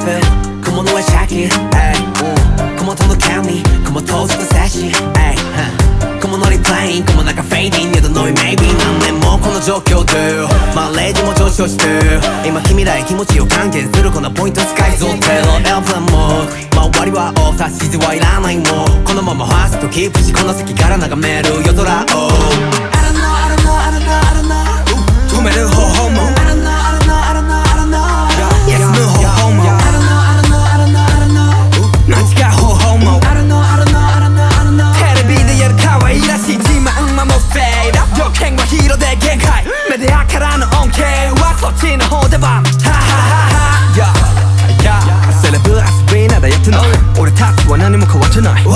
feel 雲の上シャキ雲との香り雲とずっとセシ雲のリプレイン雲なんかフェイディン You don't know it maybe 何年もこの状況でマレージも上昇して今君らへ気持ちを還元するこのポイント使いぞテロエアプランも周りはオフ指示はいらないもんこのままファーストキープしこの席から眺める夜空を I don't know I don't know I don't know I don't know 止める方法も I don't know I don't know I don't know I don't know 休む方法も I don't know I don't know I don't know I don't know 間違う方法も I don't know I don't know I don't know I don't know テレビでやる可愛らしい自慢はもうフェイド条件はヒーローで限界メディアからの恩恵はそっちの方ではハハハハセレブ遊びなだやってない俺たちは何も変わってない